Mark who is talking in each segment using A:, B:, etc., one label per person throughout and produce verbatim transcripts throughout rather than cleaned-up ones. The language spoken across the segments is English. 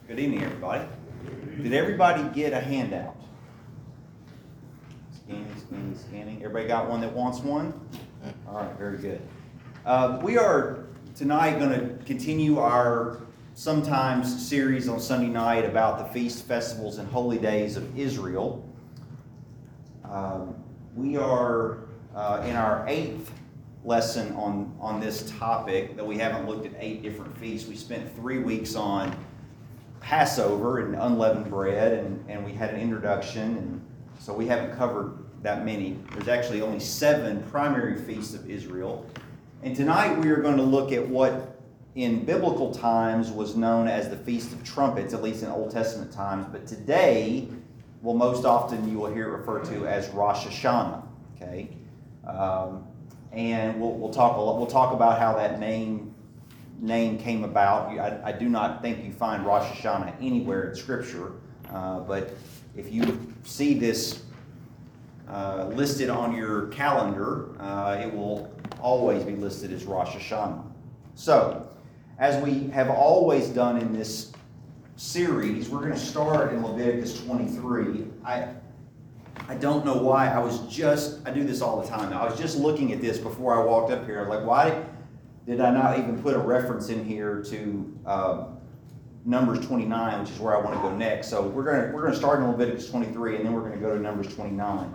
A: Good evening, everybody. Did everybody get a handout? Scanning, scanning, scanning. Everybody got one that wants one? All right, very good. Uh, we are tonight going to continue our sometimes series on Sunday night about the feast, festivals, and holy days of Israel. Um, we are uh, in our eighth lesson on, on this topic, though we haven't looked at eight different feasts. We spent three weeks on Passover and unleavened bread, and, and we had an introduction, and so we haven't covered that many. There's actually only seven primary feasts of Israel. And tonight we are going to look at what in biblical times was known as the Feast of Trumpets, at least in Old Testament times, but today, well, most often you will hear it referred to as Rosh Hashanah. Okay, um, and we'll we'll talk a lot, we'll talk about how that name name came about. I, I do not think you find Rosh Hashanah anywhere in Scripture, uh, but if you see this uh, listed on your calendar, uh, it will always be listed as Rosh Hashanah. So, as we have always done in this series, we're going to start in Leviticus twenty-three. I I don't know why. I was just, I do this all the time now. I was just looking at this before I walked up here. I was like, why did I not even put a reference in here to um, Numbers twenty-nine, which is where I want to go next. So we're going to we're going to start in Leviticus twenty-three, and then we're going to go to Numbers twenty-nine.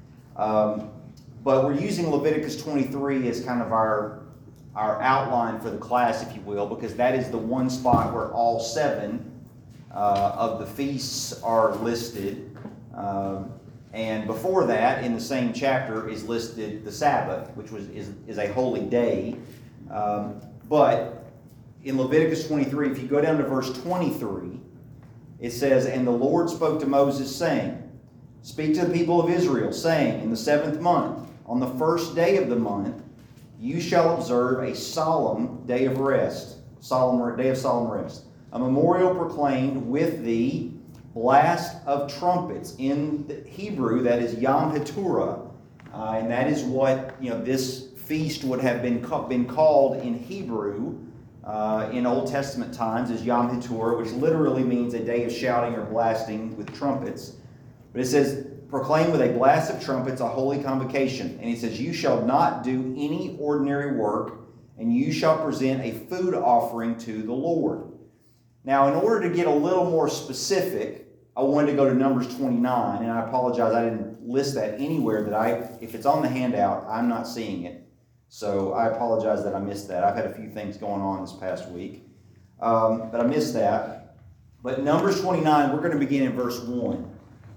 A: Um, but we're using Leviticus twenty-three as kind of our our outline for the class, if you will, because that is the one spot where all seven uh, of the feasts are listed. Um, and before that, in the same chapter, is listed the Sabbath, which was is, is a holy day. Um, but in Leviticus twenty-three, if you go down to verse twenty-three, it says, "And the Lord spoke to Moses, saying, Speak to the people of Israel, saying, In the seventh month, on the first day of the month, you shall observe a solemn day of rest, solemn day of solemn rest, a memorial proclaimed with the blast of trumpets." In the Hebrew, that is Yom HaTorah, uh, and that is what you know this feast would have been been called in Hebrew uh, in Old Testament times as Yom HaTorah, which literally means a day of shouting or blasting with trumpets. But it says, "Proclaim with a blast of trumpets a holy convocation." And he says, "You shall not do any ordinary work, and you shall present a food offering to the Lord." Now, in order to get a little more specific, I wanted to go to Numbers twenty-nine, and I apologize, I didn't list that anywhere. That I, if it's on the handout, I'm not seeing it. So I apologize that I missed that. I've had a few things going on this past week, um, but I missed that. But Numbers twenty-nine, we're going to begin in verse one.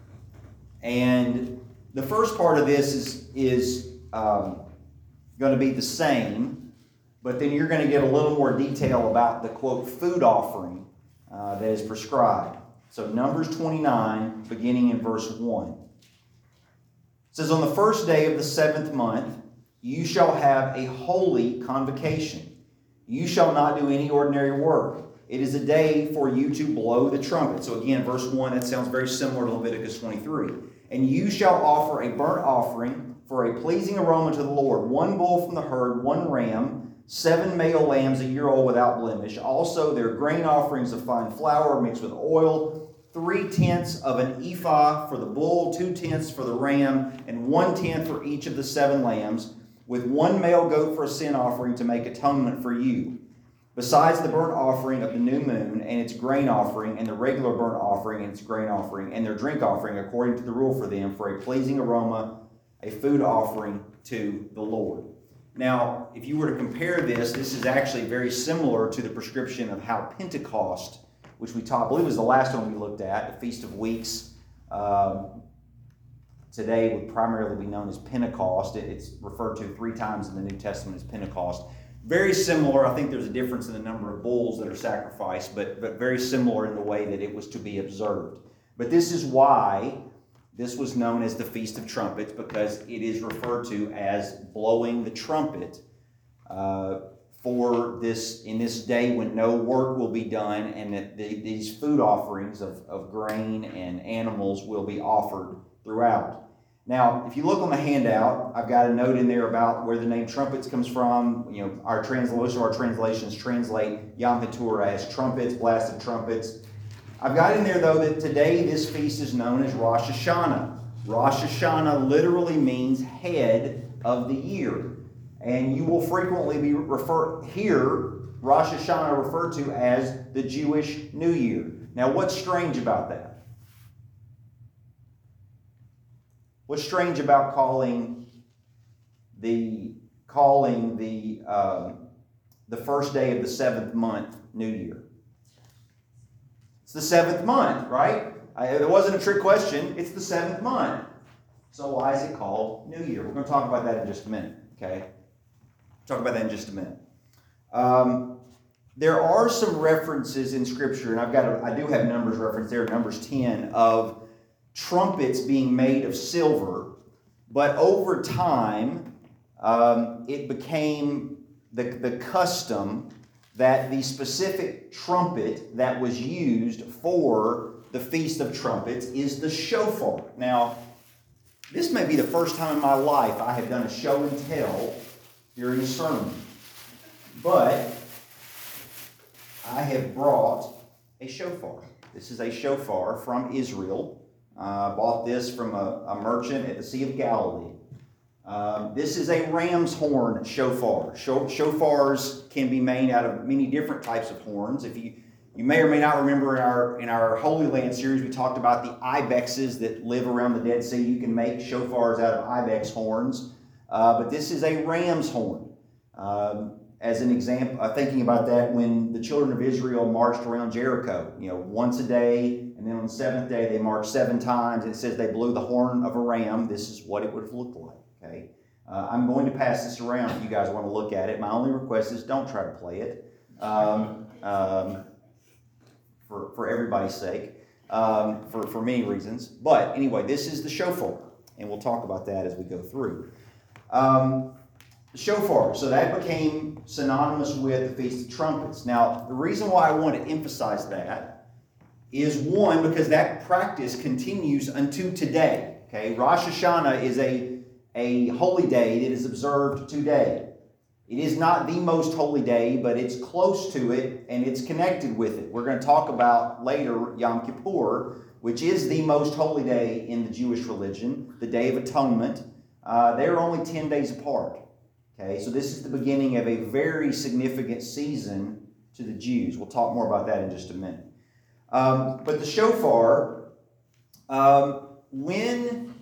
A: And the first part of this is, is um, going to be the same, but then you're going to get a little more detail about the, quote, food offering uh, that is prescribed. So Numbers twenty-nine, beginning in verse one. It says, "On the first day of the seventh month, you shall have a holy convocation. You shall not do any ordinary work. It is a day for you to blow the trumpet." So again, verse one, that sounds very similar to Leviticus twenty-three. "And you shall offer a burnt offering for a pleasing aroma to the Lord, one bull from the herd, one ram, seven male lambs a year old without blemish. Also their grain offerings of fine flour mixed with oil, three-tenths of an ephah for the bull, two-tenths for the ram, and one-tenth for each of the seven lambs, with one male goat for a sin offering to make atonement for you. Besides the burnt offering of the new moon and its grain offering, and the regular burnt offering and its grain offering, and their drink offering according to the rule for them, for a pleasing aroma, a food offering to the Lord." Now, if you were to compare this, this is actually very similar to the prescription of how Pentecost, which we taught, I believe was the last one we looked at, the Feast of Weeks, um, today would primarily be known as Pentecost. It's referred to three times in the New Testament as Pentecost. Very similar. I think there's a difference in the number of bulls that are sacrificed, but, but very similar in the way that it was to be observed. But this is why this was known as the Feast of Trumpets, because it is referred to as blowing the trumpet uh, for this in this day when no work will be done, and that the, these food offerings of, of grain and animals will be offered throughout. Now, if you look on the handout, I've got a note in there about where the name trumpets comes from. You know, our translation, our translations translate Yom HaTorah as trumpets, blast of trumpets. I've got in there, though, that today this feast is known as Rosh Hashanah. Rosh Hashanah literally means head of the year. And you will frequently be refer hear Rosh Hashanah referred to as the Jewish New Year. Now, what's strange about that? What's strange about calling the calling the um, the first day of the seventh month New Year? It's the seventh month, right? I, it wasn't a trick question. It's the seventh month. So why is it called New Year? We're going to talk about that in just a minute. Okay, talk about that in just a minute. Um, there are some references in Scripture, and I've got a, I do have Numbers reference there, Numbers ten, of trumpets being made of silver, but over time um, it became the, the custom that the specific trumpet that was used for the Feast of Trumpets is the shofar. Now, this may be the first time in my life I have done a show and tell during a sermon, but I have brought a shofar. This is a shofar from Israel. I uh, bought this from a, a merchant at the Sea of Galilee. Um, this is a ram's horn shofar. Shofars can be made out of many different types of horns. If you you may or may not remember in our in our Holy Land series, we talked about the ibexes that live around the Dead Sea. You can make shofars out of ibex horns, uh, but this is a ram's horn. Um, as an example, uh, thinking about that, when the children of Israel marched around Jericho, you know, once a day, and then on the seventh day they marched seven times. It says they blew the horn of a ram. This is what it would have looked like. Okay, uh, I'm going to pass this around if you guys want to look at it. My only request is don't try to play it, um, um, for for everybody's sake, um, for for many reasons. But anyway, this is the shofar, and we'll talk about that as we go through. Um, the shofar, so that became synonymous with the Feast of Trumpets. Now, the reason why I want to emphasize that is, one, because that practice continues unto today. Okay, Rosh Hashanah is a a holy day that is observed today. It is not the most holy day, but it's close to it and it's connected with it. We're going to talk about later Yom Kippur, which is the most holy day in the Jewish religion, the Day of Atonement. Uh, they're only ten days apart. Okay, so this is the beginning of a very significant season to the Jews. We'll talk more about that in just a minute. Um, but the shofar, um, when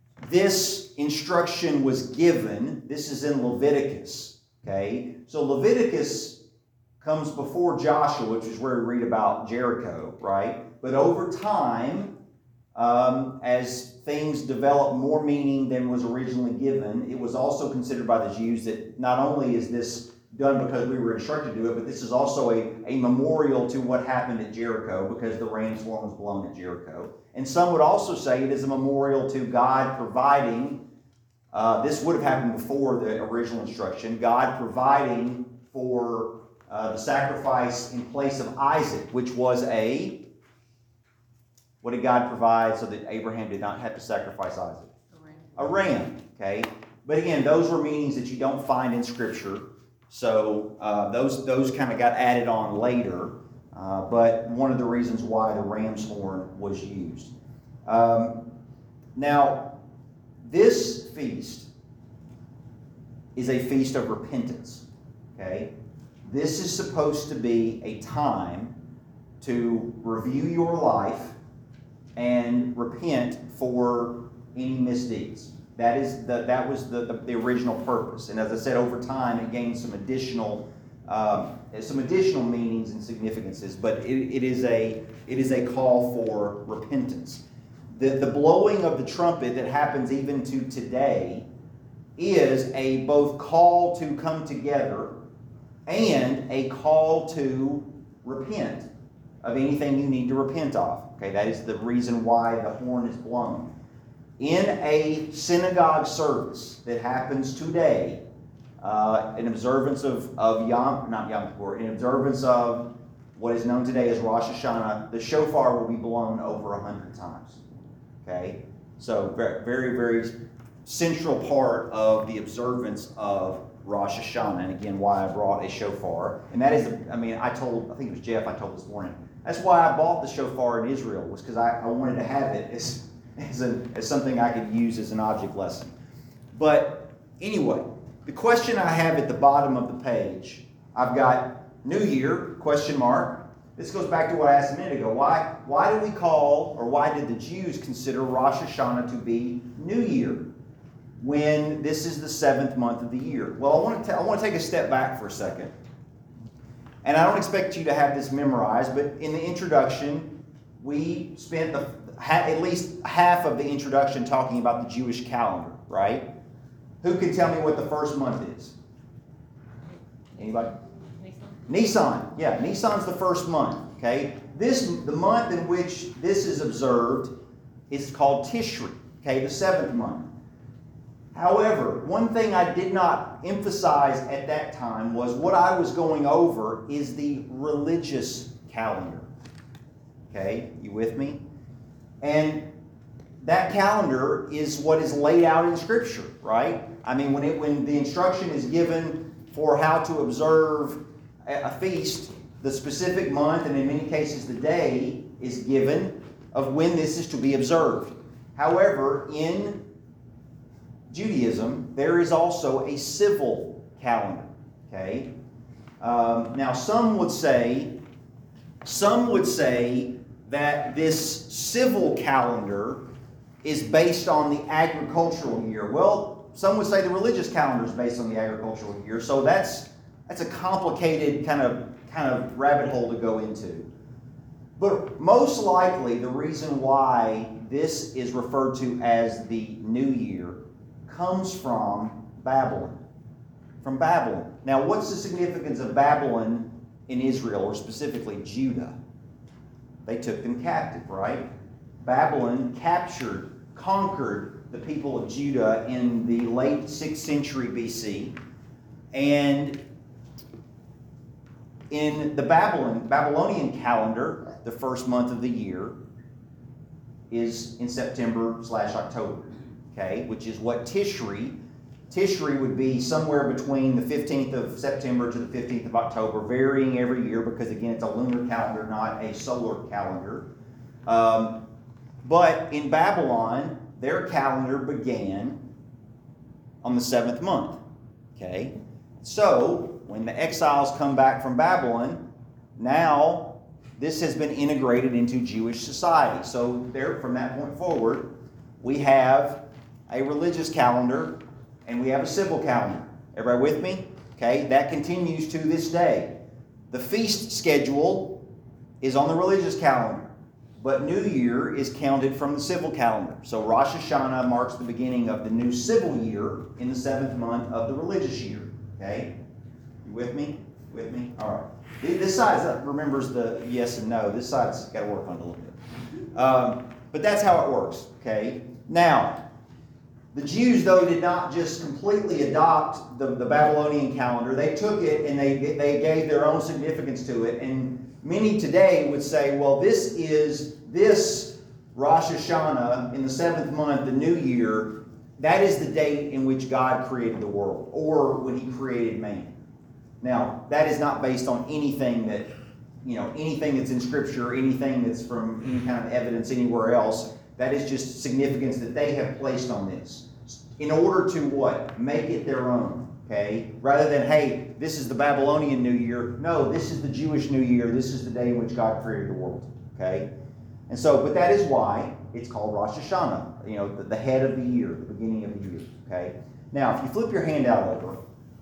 A: this instruction was given, this is in Leviticus, okay? So Leviticus comes before Joshua, which is where we read about Jericho, right? But over time, um, as things develop more meaning than was originally given, it was also considered by the Jews that not only is this done because we were instructed to do it, but this is also a, a memorial to what happened at Jericho because the ram's horn was blown at Jericho. And some would also say it is a memorial to God providing, uh, this would have happened before the original instruction, God providing for uh, the sacrifice in place of Isaac, which was a, what did God provide so that Abraham did not have to sacrifice Isaac? A ram. A ram, okay? But again, those were meanings that you don't find in Scripture. So uh, those those kind of got added on later, uh, but one of the reasons why the ram's horn was used. Um, now, this feast is a feast of repentance. Okay, this is supposed to be a time to review your life and repent for any misdeeds. That is the, that was the, the, the original purpose. And as I said, over time it gained some additional um, some additional meanings and significances. But it, it is a it is a call for repentance. The the blowing of the trumpet that happens even to today is a both call to come together and a call to repent of anything you need to repent of. Okay, that is the reason why the horn is blown. In a synagogue service that happens today, uh, in observance of, of Yom, not Yom Kippur, in observance of what is known today as Rosh Hashanah, the shofar will be blown over a hundred times. Okay? So very, very, very central part of the observance of Rosh Hashanah, and again, why I brought a shofar. And that is, I mean, I told, I think it was Jeff I told this morning, that's why I bought the shofar in Israel, was because I, I wanted to have it as, as, a, as something I could use as an object lesson. But anyway, the question I have at the bottom of the page, I've got New Year, question mark. This goes back to what I asked a minute ago. Why, why do we call, or why did the Jews consider Rosh Hashanah to be New Year when this is the seventh month of the year? Well, I want to, I want to take a step back for a second. And I don't expect you to have this memorized, but in the introduction, we spent the, at least half of the introduction talking about the Jewish calendar, right? Who can tell me what the first month is? Anybody? Nisan. Yeah, Nisan's the first month. Okay, this the month in which this is observed is called Tishri. Okay, the seventh month. However, one thing I did not emphasize at that time was what I was going over is the religious calendar. Okay, you with me? And that calendar is what is laid out in Scripture, right? I mean, when it when the instruction is given for how to observe a feast, the specific month, and in many cases the day, is given of when this is to be observed. However, in Judaism, there is also a civil calendar. Okay. Um, now, some would say, some would say that this civil calendar is based on the agricultural year. Well, some would say the religious calendar is based on the agricultural year. So that's that's a complicated kind of kind of rabbit hole to go into. But most likely, the reason why this is referred to as the New Year comes from Babylon. From Babylon. Now, what's the significance of Babylon in Israel, or specifically Judah? They took them captive, right? Babylon captured, conquered the people of Judah in the late sixth century B C. And in the Babylon, Babylonian calendar, the first month of the year is in September slash October. Okay, which is what Tishri, Tishri would be somewhere between the fifteenth of September to the fifteenth of October, varying every year because, again, it's a lunar calendar, not a solar calendar. Um, but in Babylon, their calendar began on the seventh month. Okay, so when the exiles come back from Babylon, now this has been integrated into Jewish society. So there, from that point forward, we have a religious calendar, and we have a civil calendar. Everybody with me? Okay, that continues to this day. The feast schedule is on the religious calendar, but New Year is counted from the civil calendar. So Rosh Hashanah marks the beginning of the new civil year in the seventh month of the religious year. Okay, you with me? With me? All right. This side remembers the yes and no. This side's got to work on it a little bit. Um, but that's how it works. Okay. Now, the Jews, though, did not just completely adopt the, the Babylonian calendar. They took it and they, they gave their own significance to it. And many today would say, well, this is this Rosh Hashanah in the seventh month, the new year. That is the date in which God created the world, or when He created man. Now, that is not based on anything that, you know, anything that's in Scripture, anything that's from any kind of evidence anywhere else. That is just significance that they have placed on this in order to what? Make it their own, okay? Rather than, hey, this is the Babylonian New Year. No, this is the Jewish New Year. This is the day in which God created the world, okay? And so, but that is why it's called Rosh Hashanah, you know, the, the head of the year, the beginning of the year, okay? Now, if you flip your handout over,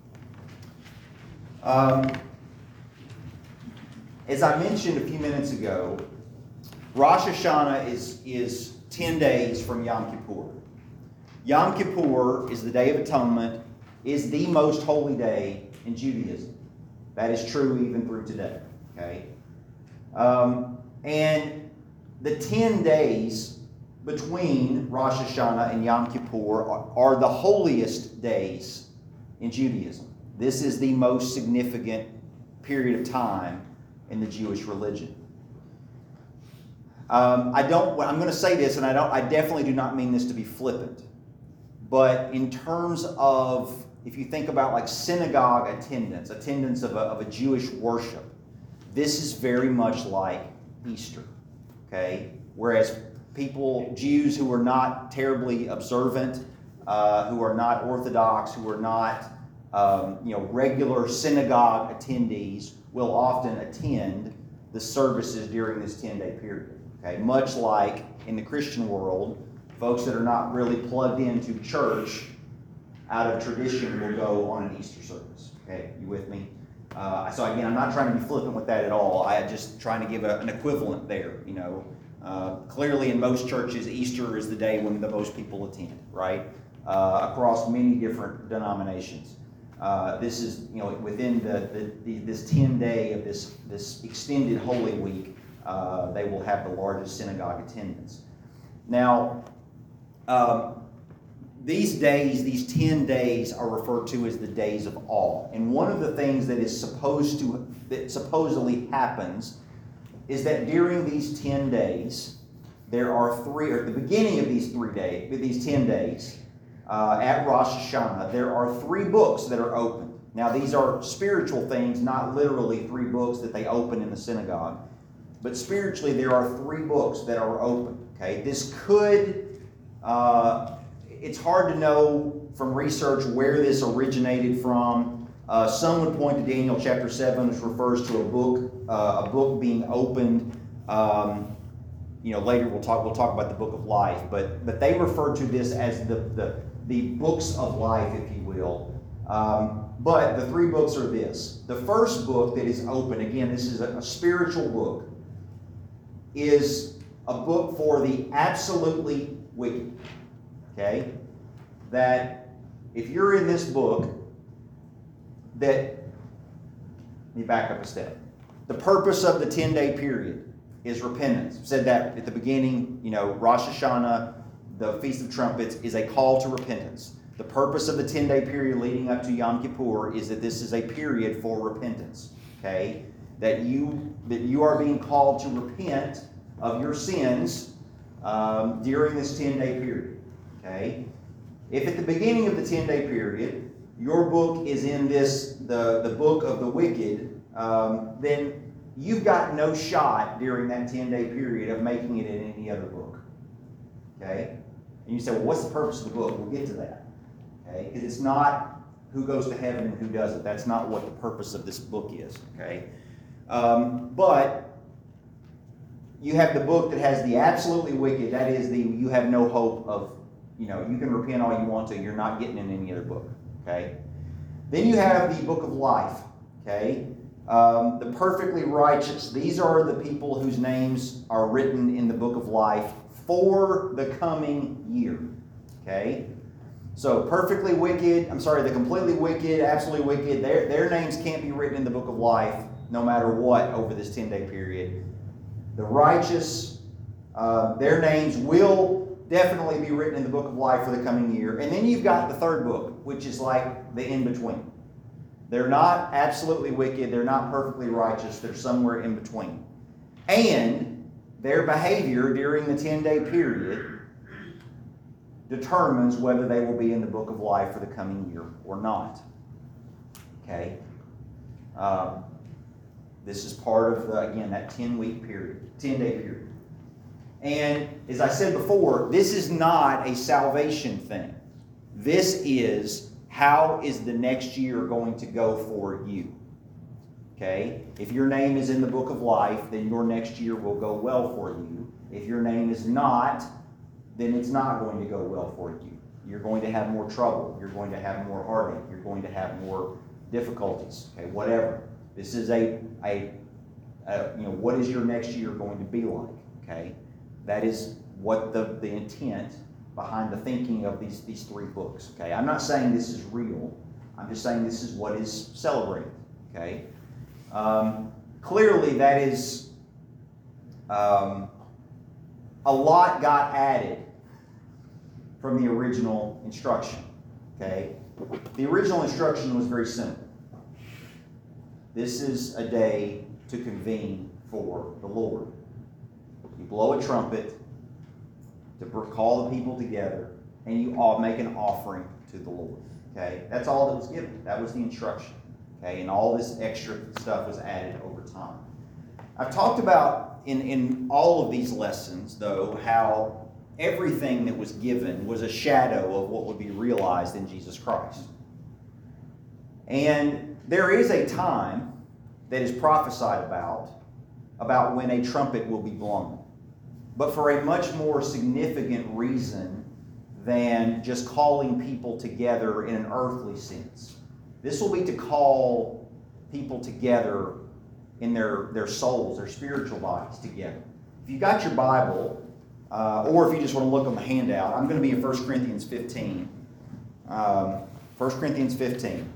A: um, as I mentioned a few minutes ago, Rosh Hashanah is, is ten days from Yom Kippur. Yom Kippur is the Day of Atonement, is the most holy day in Judaism. That is true even through today. Okay, um, and the ten days between Rosh Hashanah and Yom Kippur are, are the holiest days in Judaism. This is the most significant period of time in the Jewish religion. Um, I don't. I'm going to say this, and I don't. I definitely do not mean this to be flippant. But in terms of if you think about like synagogue attendance, attendance of a, of a Jewish worship, this is very much like Easter, okay? Whereas people, Jews who are not terribly observant, uh, who are not Orthodox, who are not um, you know, regular synagogue attendees, will often attend the services during this ten-day period, okay? Much like in the Christian world, folks that are not really plugged into church out of tradition will go on an Easter service, okay? You with me? Uh, so again, I'm not trying to be flippant with that at all. I'm just trying to give a, an equivalent there, you know. Uh, clearly in most churches, Easter is the day when the most people attend, right? Uh, across many different denominations. Uh, this is, you know, within the, the, the this ten day of this, this extended Holy Week, uh, they will have the largest synagogue attendance. Now, um, these days, these ten days are referred to as the days of awe. And one of the things that is supposed to, that supposedly happens is that during these ten days, there are three, or at the beginning of these three days, these ten days, uh, at Rosh Hashanah, there are three books that are open. Now, these are spiritual things, not literally three books that they open in the synagogue. But spiritually, there are three books that are open. Okay, this could, uh, it's hard to know from research where this originated from. Uh, some would point to Daniel chapter seven, which refers to a book, uh, a book being opened. Um, you know, later we'll talk. We'll talk about the book of life, but but they refer to this as the the the books of life, if you will. Um, but the three books are this: the first book that is open, again, this is a, a spiritual book, is a book for the absolutely wicked. Okay, that if you're in this book, that, let me back up a step. The purpose of the ten-day period is repentance. I've said that at the beginning. You know, Rosh Hashanah, the Feast of Trumpets, is a call to repentance. The purpose of the ten-day period leading up to Yom Kippur is that this is a period for repentance. Okay, that you that you are being called to repent of your sins um, during this ten-day period. Okay, if at the beginning of the ten-day period your book is in this the the book of the wicked, um, then you've got no shot during that ten-day period of making it in any other book. Okay, and you say, well, what's the purpose of the book? We'll get to that. Okay, because it's not who goes to heaven and who doesn't. That's not what the purpose of this book is. Okay, um, but you have the book that has the absolutely wicked. That is the you have no hope of. You know, you can repent all you want to. You're not getting in any other book. Okay. Then you have the book of life. Okay. Um, the perfectly righteous. These are the people whose names are written in the book of life for the coming year. Okay. So perfectly wicked. I'm sorry, the completely wicked, absolutely wicked. Their their names can't be written in the book of life, no matter what, over this ten-day period. The righteous, uh, their names will definitely be written in the book of life for the coming year. And then you've got the third book, which is like the in-between. They're not absolutely wicked. They're not perfectly righteous. They're somewhere in between. And their behavior during the ten-day period determines whether they will be in the book of life for the coming year or not. Okay? Um, this is part of, the, again, that ten-week period, ten-day period. And as I said before, this is not a salvation thing. This is how is the next year going to go for you. Okay? If your name is in the book of life, then your next year will go well for you. If your name is not, then it's not going to go well for you. You're going to have more trouble. You're going to have more heartache. You're going to have more difficulties. Okay, whatever. This is a, a, a you know, what is your next year going to be like? Okay? That is what the, the intent behind the thinking of these, these three books. Okay, I'm not saying this is real. I'm just saying this is what is celebrated. Okay, um, clearly that is um, a lot got added from the original instruction. Okay, the original instruction was very simple. This is a day to convene for the Lord. You blow a trumpet to call the people together, and you all make an offering to the Lord. Okay, that's all that was given. That was the instruction. Okay, and all this extra stuff was added over time. I've talked about in, in all of these lessons, though, how everything that was given was a shadow of what would be realized in Jesus Christ. And there is a time that is prophesied about, about when a trumpet will be blown, but for a much more significant reason than just calling people together in an earthly sense. This will be to call people together in their, their souls, their spiritual bodies together. If you got your Bible, uh, or if you just want to look on the handout, I'm going to be in First Corinthians fifteen. Um, First Corinthians fifteen.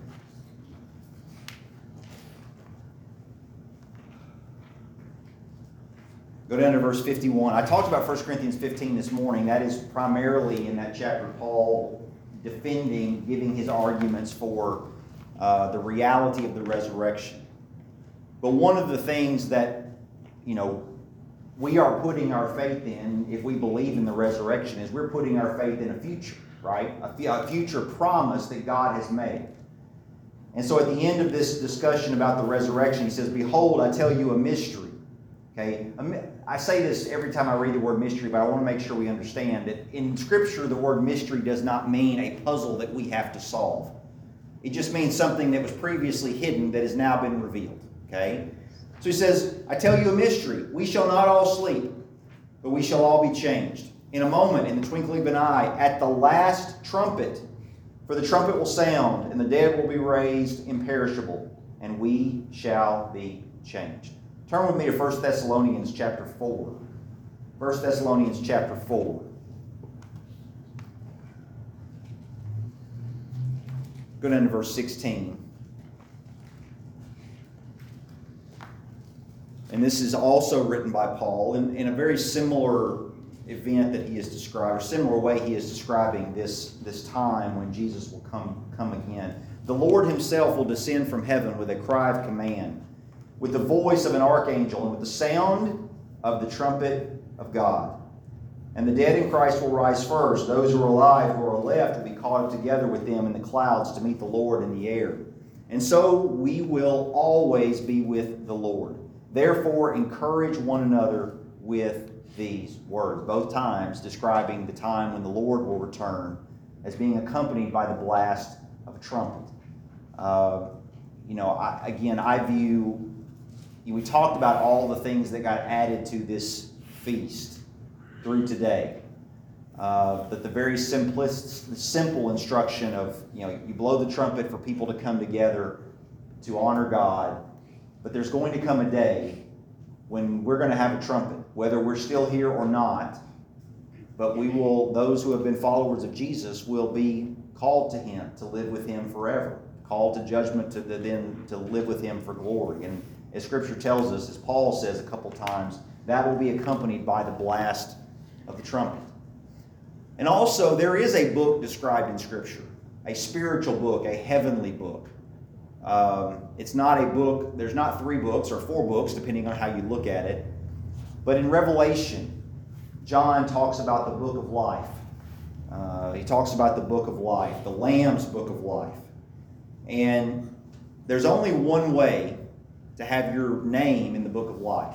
A: Go down to verse fifty-one. I talked about First Corinthians fifteen this morning. That is primarily in that chapter Paul defending, giving his arguments for uh, the reality of the resurrection. But one of the things that, you know, we are putting our faith in, if we believe in the resurrection, is we're putting our faith in a future, right? A, a future promise that God has made. And so at the end of this discussion about the resurrection, he says, "Behold, I tell you a mystery." Okay, I say this every time I read the word mystery, but I want to make sure we understand that in Scripture, the word mystery does not mean a puzzle that we have to solve. It just means something that was previously hidden that has now been revealed. Okay? So he says, "I tell you a mystery. We shall not all sleep, but we shall all be changed. In a moment, in the twinkling of an eye, at the last trumpet. For the trumpet will sound, and the dead will be raised imperishable, and we shall be changed." Turn with me to First Thessalonians chapter four. First Thessalonians chapter four. Go down to verse sixteen. And this is also written by Paul in, in a very similar event that he has described, or similar way he is describing this, this time when Jesus will come, come again. "The Lord himself will descend from heaven with a cry of command, with the voice of an archangel, and with the sound of the trumpet of God. And the dead in Christ will rise first. Those who are alive, who are left, will be caught up together with them in the clouds to meet the Lord in the air. And so we will always be with the Lord. Therefore, encourage one another with these words." Both times describing the time when the Lord will return as being accompanied by the blast of a trumpet. Uh, you know, I, again, I view... We talked about all the things that got added to this feast through today. Uh, but the very simplest, simple instruction of, you know, you blow the trumpet for people to come together to honor God. But there's going to come a day when we're going to have a trumpet, whether we're still here or not. But we will, those who have been followers of Jesus will be called to him, to live with him forever. Called to judgment, to the, then to live with him for glory. And as Scripture tells us, as Paul says a couple times, that will be accompanied by the blast of the trumpet. And also, there is a book described in Scripture, a spiritual book, a heavenly book. Um, it's not a book, there's not three books or four books, depending on how you look at it. But in Revelation, John talks about the book of life. Uh, he talks about the book of life, the Lamb's book of life. And there's only one way to have your name in the book of life.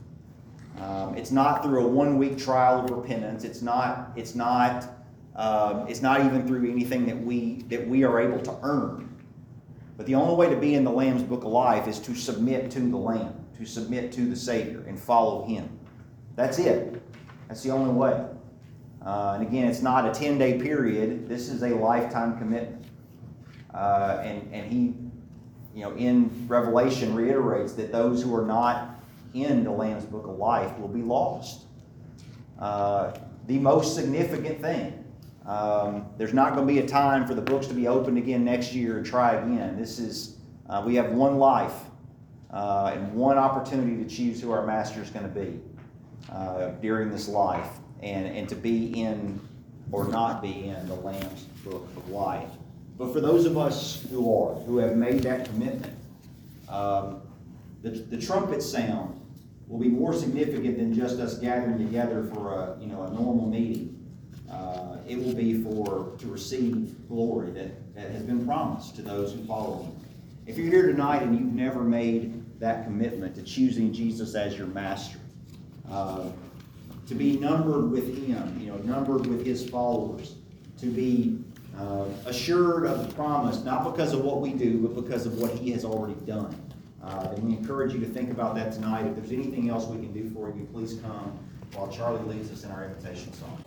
A: Um, it's not through a one-week trial of repentance. It's not. It's not. Um, it's not even through anything that we that we are able to earn. But the only way to be in the Lamb's book of life is to submit to the Lamb, to submit to the Savior, and follow Him. That's it. That's the only way. Uh, and again, it's not a ten-day period. This is a lifetime commitment. Uh, and and He. You know, in Revelation reiterates that those who are not in the Lamb's book of life will be lost. Uh, the most significant thing. Um, there's not going to be a time for the books to be opened again next year and try again. This is, uh, we have one life uh, and one opportunity to choose who our master is going to be uh, during this life, and, and to be in or not be in the Lamb's book of life. But for those of us who are, who have made that commitment, um, the, the trumpet sound will be more significant than just us gathering together for a, you know, a normal meeting. Uh, it will be for to receive glory, that that has been promised to those who follow him. If you're here tonight and you've never made that commitment to choosing Jesus as your master, uh, to be numbered with him, you know, numbered with his followers, to be uh, assured of the promise, not because of what we do, but because of what he has already done. Uh, and we encourage you to think about that tonight. If there's anything else we can do for you, please come while Charlie leads us in our invitation song.